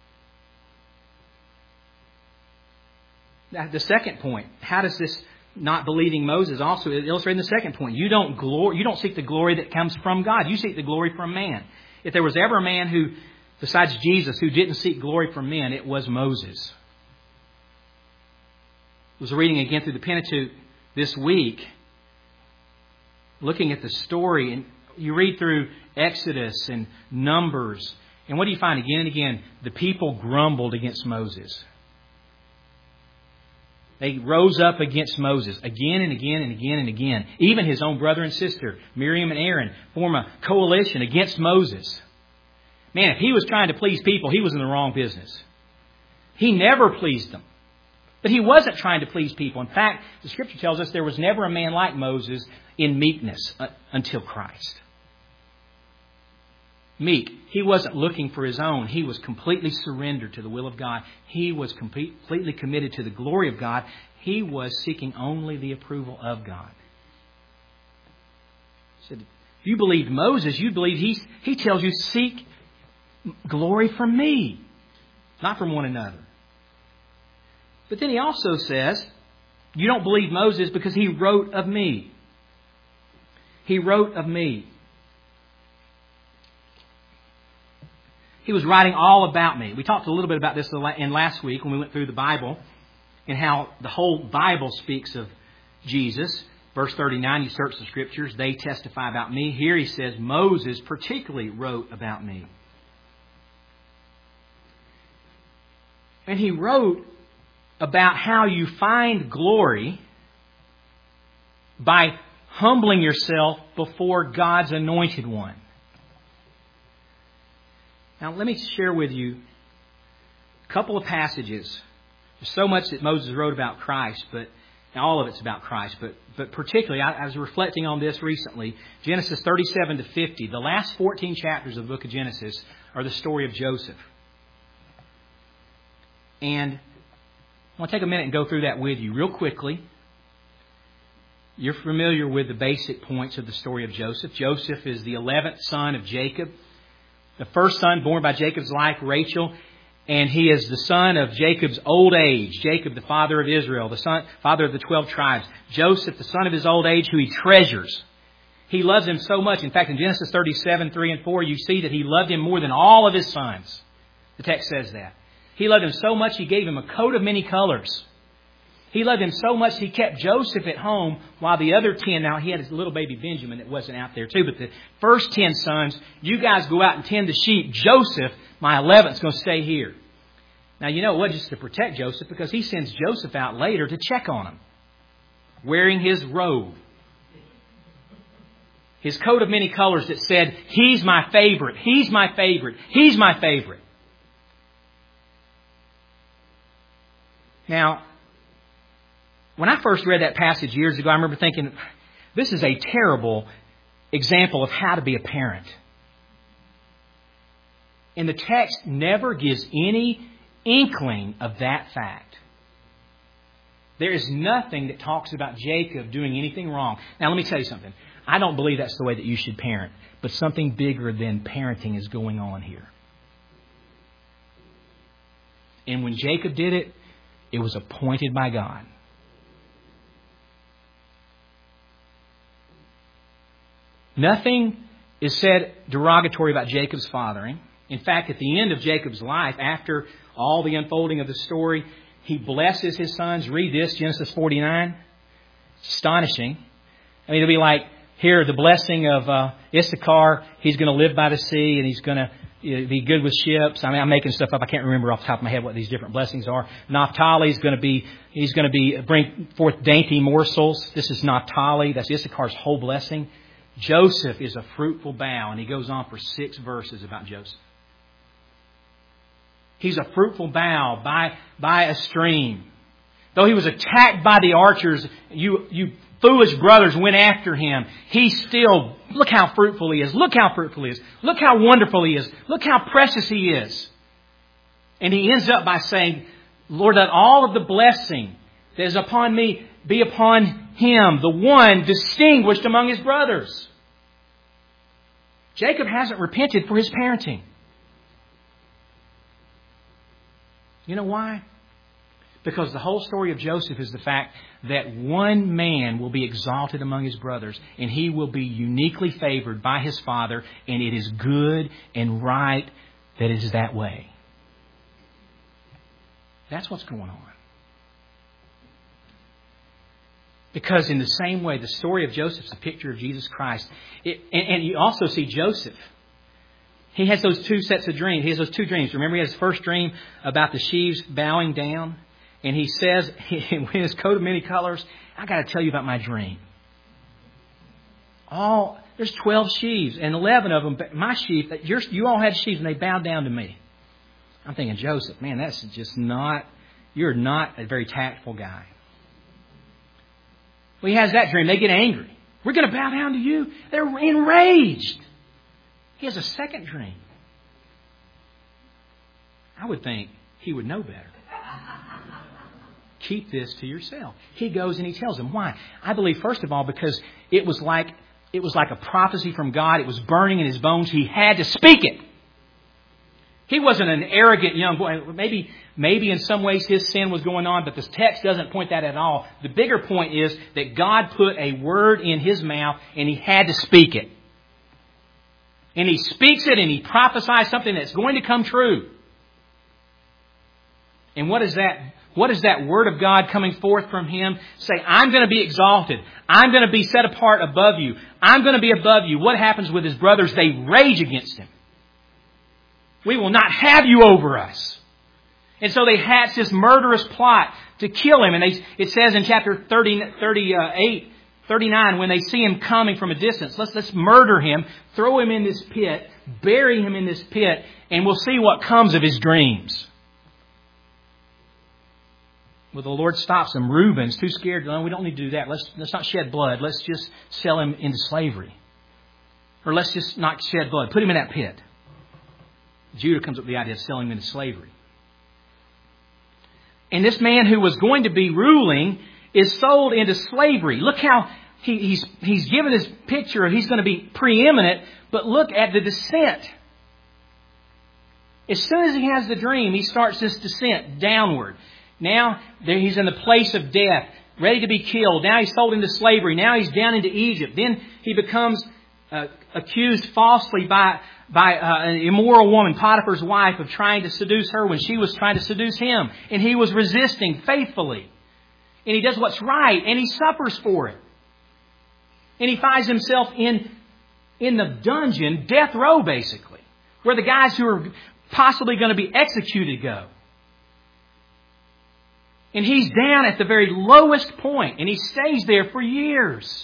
Now, the second point, how does this not believing Moses also illustrate in the second point? You don't glory, you don't seek the glory that comes from God. You seek the glory from man. If there was ever a man who, besides Jesus, who didn't seek glory from men, it was Moses. I was reading again through the Pentateuch this week, looking at the story, and you read through Exodus and Numbers, and what do you find again and again? The people grumbled against Moses. They rose up against Moses again and again and again and again. Even his own brother and sister, Miriam and Aaron, form a coalition against Moses. Man, if he was trying to please people, he was in the wrong business. He never pleased them. But he wasn't trying to please people. In fact, the Scripture tells us there was never a man like Moses in meekness until Christ. Meek. He wasn't looking for his own. He was completely surrendered to the will of God. He was completely committed to the glory of God. He was seeking only the approval of God. He said, if you believed Moses, you believe he's, he tells you, seek glory from me, not from one another. But then he also says, you don't believe Moses because he wrote of me. He wrote of me. He was writing all about me. We talked a little bit about this in last week when we went through the Bible and how the whole Bible speaks of Jesus. Verse thirty-nine, you search the Scriptures, they testify about me. Here he says, Moses particularly wrote about me. And he wrote about how you find glory by humbling yourself before God's anointed one. Now, let me share with you a couple of passages. There's so much that Moses wrote about Christ, but now all of it's about Christ. But but particularly, I, I was reflecting on this recently. Genesis thirty-seven to fifty, the last fourteen chapters of the book of Genesis are the story of Joseph. And I want to take a minute and go through that with you real quickly. You're familiar with the basic points of the story of Joseph. Joseph is the eleventh son of Jacob. The first son born by Jacob's wife, Rachel. And he is the son of Jacob's old age. Jacob, the father of Israel, the son, father of the twelve tribes. Joseph, the son of his old age, who he treasures. He loves him so much. In fact, in Genesis thirty-seven, three and four, you see that he loved him more than all of his sons. The text says that. He loved him so much, he gave him a coat of many colors. He loved him so much, he kept Joseph at home while the other ten, now he had his little baby Benjamin that wasn't out there too, but the first ten sons, you guys go out and tend the sheep. Joseph, my eleventh, is going to stay here. Now, you know, it wasn't just to protect Joseph, because he sends Joseph out later to check on him, wearing his robe. His coat of many colors that said, he's my favorite, he's my favorite, he's my favorite. Now, when I first read that passage years ago, I remember thinking, this is a terrible example of how to be a parent. And the text never gives any inkling of that fact. There is nothing that talks about Jacob doing anything wrong. Now, let me tell you something. I don't believe that's the way that you should parent. But something bigger than parenting is going on here. And when Jacob did it, it was appointed by God. Nothing is said derogatory about Jacob's fathering. In fact, at the end of Jacob's life, after all the unfolding of the story, he blesses his sons. Read this, Genesis forty-nine. It's astonishing. I mean, it'll be like, here, the blessing of uh, Issachar. He's going to live by the sea, and he's going to be good with ships. I mean, I'm making stuff up. I can't remember off the top of my head what these different blessings are. Naphtali is going to be, he's going to be, bring forth dainty morsels. This is Naphtali. That's Issachar's whole blessing. Joseph is a fruitful bough, and he goes on for six verses about Joseph. He's a fruitful bough by, by a stream. Though he was attacked by the archers, you, you foolish brothers went after him. He still, look how fruitful he is. Look how fruitful he is. Look how wonderful he is. Look how precious he is. And he ends up by saying, Lord, let all of the blessing that is upon me be upon him, the one distinguished among his brothers. Jacob hasn't repented for his parenting. You know why? Because the whole story of Joseph is the fact that one man will be exalted among his brothers, and he will be uniquely favored by his father, and it is good and right that it is that way. That's what's going on. Because in the same way, the story of Joseph is a picture of Jesus Christ. It, and, and you also see Joseph. He has those two sets of dreams. He has those two dreams. Remember, he has his first dream about the sheaves bowing down. And he says, in his coat of many colors, I got to tell you about my dream. All there's twelve sheaves, and eleven of them, my sheep, you all had sheaves, and they bowed down to me. I'm thinking, Joseph, man, that's just not, you're not a very tactful guy. Well, he has that dream. They get angry. We're going to bow down to you. They're enraged. He has a second dream. I would think he would know better. Keep this to yourself. He goes and he tells them. Why? I believe, first of all, because it was like it was like a prophecy from God. It was burning in his bones. He had to speak it. He wasn't an arrogant young boy. Maybe, maybe in some ways his sin was going on, but this text doesn't point that at all. The bigger point is that God put a word in his mouth and he had to speak it. And he speaks it and he prophesies something that's going to come true. And what is that? What is that word of God coming forth from him? Say, I'm going to be exalted. I'm going to be set apart above you. I'm going to be above you. What happens with his brothers? They rage against him. We will not have you over us. And so they hatch this murderous plot to kill him. And they, it says in chapter thirty, thirty-eight, thirty-nine, when they see him coming from a distance, let's, let's murder him, throw him in this pit, bury him in this pit, and we'll see what comes of his dreams. Well, the Lord stops them. Reuben's too scared. No, we don't need to do that. Let's, let's not shed blood. Let's just sell him into slavery. Or let's just not shed blood. Put him in that pit. Judah comes up with the idea of selling him into slavery. And this man who was going to be ruling is sold into slavery. Look how he, he's, he's given this picture of he's going to be preeminent, but look at the descent. As soon as he has the dream, he starts this descent downward. Now there he's in the place of death, ready to be killed. Now he's sold into slavery. Now he's down into Egypt. Then he becomes uh, accused falsely by by uh, an immoral woman, Potiphar's wife, of trying to seduce her when she was trying to seduce him. And he was resisting faithfully. And he does what's right, and he suffers for it. And he finds himself in, in the dungeon, death row basically, where the guys who are possibly going to be executed go. And he's down at the very lowest point, and he stays there for years.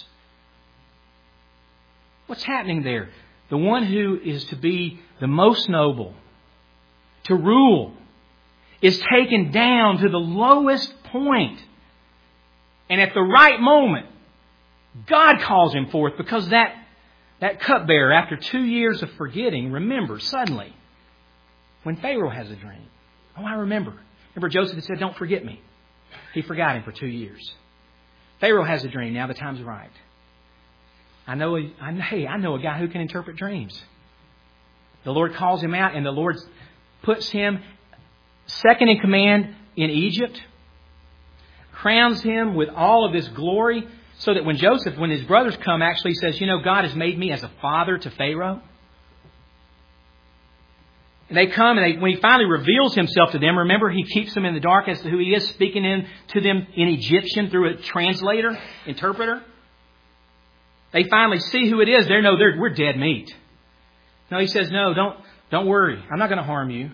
What's happening there? The one who is to be the most noble, to rule, is taken down to the lowest point. And at the right moment, God calls him forth, because that, that cupbearer, after two years of forgetting, remembers suddenly when Pharaoh has a dream. Oh, I remember. Remember Joseph had said, don't forget me. He forgot him for two years. Pharaoh has a dream. Now the time's right. I know, I, hey, I know a guy who can interpret dreams. The Lord calls him out, and the Lord puts him second in command in Egypt, crowns him with all of this glory, so that when Joseph, when his brothers come, actually says, you know, God has made me as a father to Pharaoh. And they come, and they, when he finally reveals himself to them, remember, he keeps them in the dark as to who he is, speaking in, to them in Egyptian through a translator, interpreter. They finally see who it is. They know they're, we're dead meat. No, he says, no, don't, Don't worry. I'm not going to harm you.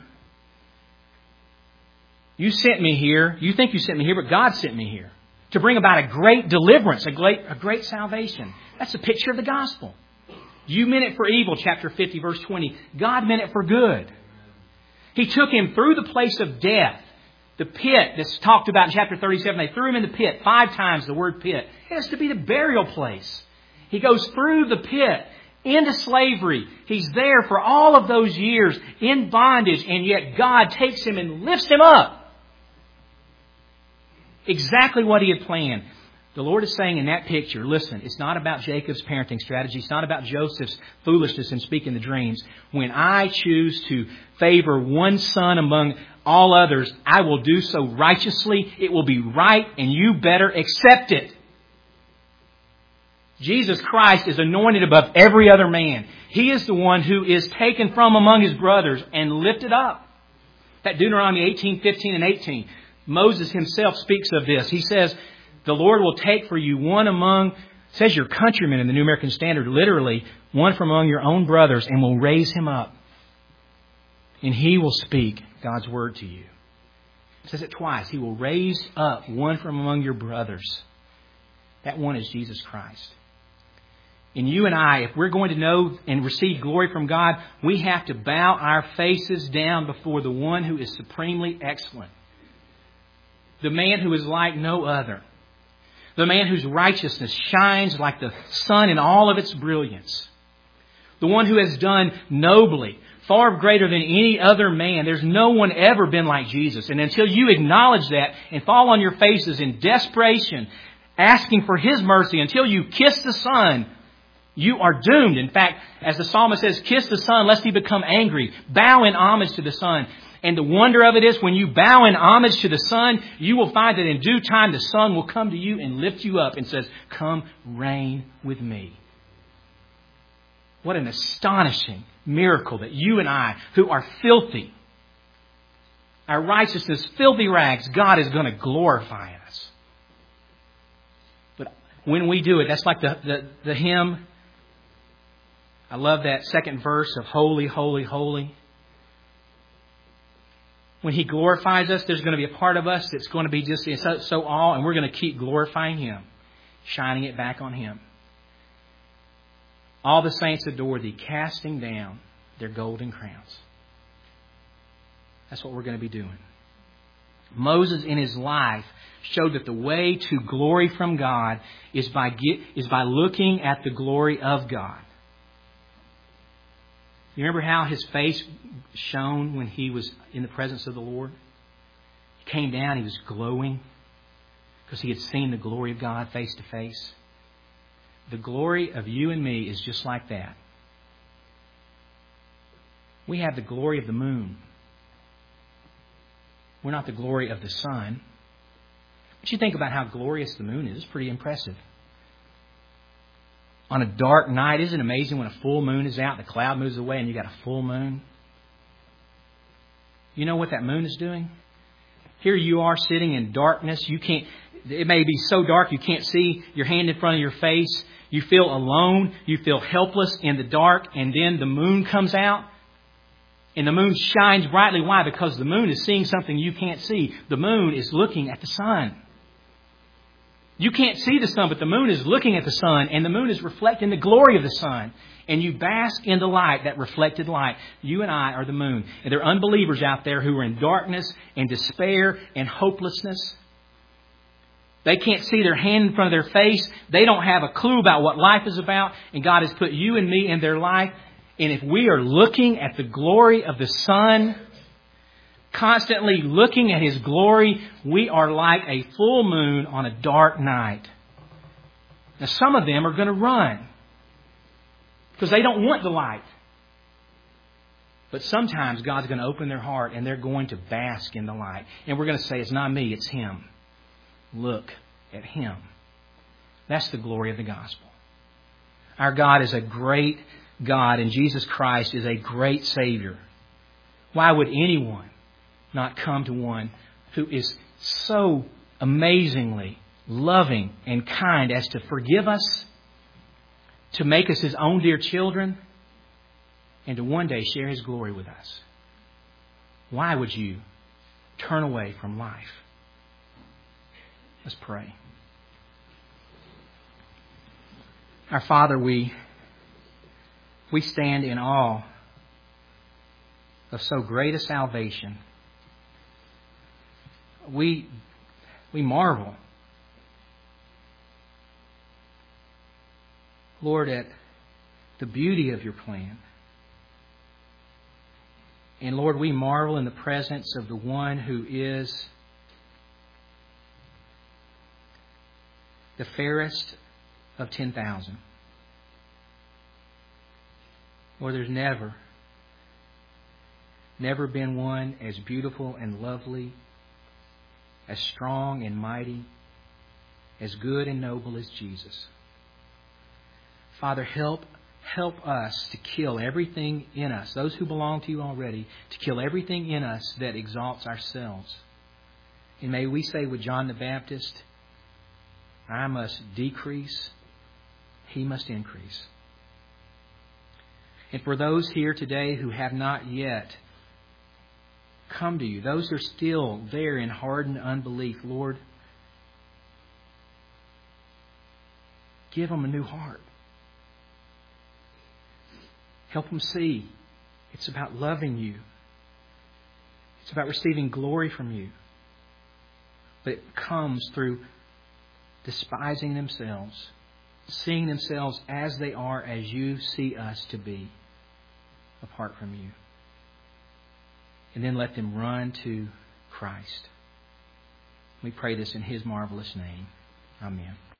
You sent me here. You think you sent me here, but God sent me here to bring about a great deliverance, a great, a great salvation. That's a picture of the gospel. You meant it for evil, chapter fifty, verse twenty. God meant it for good. He took him through the place of death. The pit that's talked about in chapter thirty-seven. They threw him in the pit. Five times the word pit. It has to be the burial place. He goes through the pit into slavery. He's there for all of those years in bondage, and yet God takes him and lifts him up. Exactly what He had planned. The Lord is saying in that picture, listen, it's not about Jacob's parenting strategy. It's not about Joseph's foolishness in speaking the dreams. When I choose to favor one son among all others, I will do so righteously. It will be right, and you better accept it. Jesus Christ is anointed above every other man. He is the one who is taken from among His brothers and lifted up. That Deuteronomy eighteen, fifteen, and eighteen. Moses himself speaks of this. He says, the Lord will take for you one among, it says your countrymen in the New American Standard, literally, one from among your own brothers, and will raise him up. And He will speak God's word to you. It says it twice. He will raise up one from among your brothers. That one is Jesus Christ. And you and I, if we're going to know and receive glory from God, we have to bow our faces down before the one who is supremely excellent. The man who is like no other. The man whose righteousness shines like the sun in all of its brilliance. The one who has done nobly, far greater than any other man. There's no one ever been like Jesus. And until you acknowledge that and fall on your faces in desperation, asking for His mercy, until you kiss the Son, you are doomed. In fact, as the psalmist says, kiss the Son lest He become angry. Bow in homage to the Son. And the wonder of it is, when you bow in homage to the Son, you will find that in due time the Son will come to you and lift you up and says, come reign with me. What an astonishing miracle that you and I, who are filthy, our righteousness, filthy rags, God is going to glorify us. But when we do it, that's like the, the, the hymn. I love that second verse of Holy, Holy, Holy. When He glorifies us, there's going to be a part of us that's going to be just so, so awe, and we're going to keep glorifying Him, shining it back on Him. All the saints adore Thee, casting down their golden crowns. That's what we're going to be doing. Moses in his life showed that the way to glory from God is by get, is by looking at the glory of God. You remember how his face shone when he was in the presence of the Lord? He came down, he was glowing because he had seen the glory of God face to face. The glory of you and me is just like that. We have the glory of the moon. We're not the glory of the sun. But you think about how glorious the moon is. It's pretty impressive. On a dark night, isn't it amazing when a full moon is out, the cloud moves away and you got a full moon? You know what that moon is doing? Here you are sitting in darkness. You can't, it may be so dark you can't see your hand in front of your face. You feel alone. You feel helpless in the dark. And then the moon comes out. And the moon shines brightly. Why? Because the moon is seeing something you can't see. The moon is looking at the sun. You can't see the sun, but the moon is looking at the sun, and the moon is reflecting the glory of the sun. And you bask in the light, that reflected light. You and I are the moon. And there are unbelievers out there who are in darkness and despair and hopelessness. They can't see their hand in front of their face. They don't have a clue about what life is about. And God has put you and me in their life. And if we are looking at the glory of the sun, constantly looking at His glory, we are like a full moon on a dark night. Now, some of them are going to run because they don't want the light. But sometimes God's going to open their heart and they're going to bask in the light. And we're going to say, it's not me, it's Him. Look at Him. That's the glory of the gospel. Our God is a great God, and Jesus Christ is a great Savior. Why would anyone not come to one who is so amazingly loving and kind as to forgive us, to make us His own dear children, and to one day share His glory with us. Why would you turn away from life? Let's pray. Our Father, we, we stand in awe of so great a salvation. We, we marvel, Lord, at the beauty of your plan. And Lord, we marvel in the presence of the one who is the fairest of ten thousand. Lord, there's never, never been one as beautiful and lovely, as strong and mighty, as good and noble as Jesus. Father, help help us to kill everything in us, those who belong to you already, to kill everything in us that exalts ourselves. And may we say with John the Baptist, I must decrease, He must increase. And for those here today who have not yet come to you, those who are still there in hardened unbelief, Lord, give them a new heart. Help them see it's about loving you. It's about receiving glory from you. But it comes through despising themselves, seeing themselves as they are, as you see us to be, apart from you. And then let them run to Christ. We pray this in His marvelous name. Amen.